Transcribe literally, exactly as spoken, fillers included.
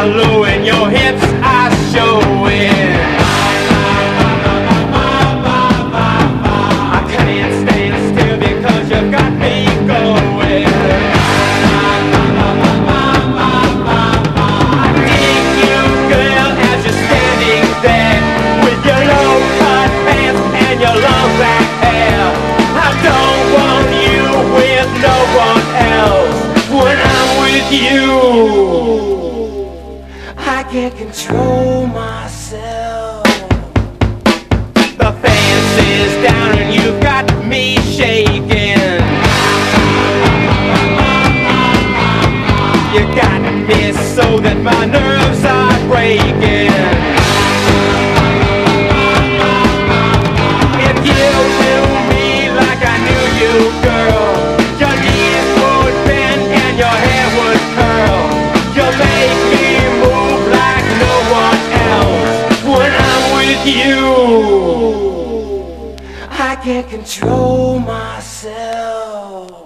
are low and your hips are showing. I can't stand still because you got me going. I dig you, girl, as you're standing there with your low-cut pants and your long black hair. I don't want you with no one else. When I'm with you, I can't control myself. The fence is down and you've got me shaking. You got me so that my nerves are breaking. If you knew me like I knew you, girl, your knees would bend and your hair would curl. You'll make me move like no one else. When I'm with you, I can't control myself.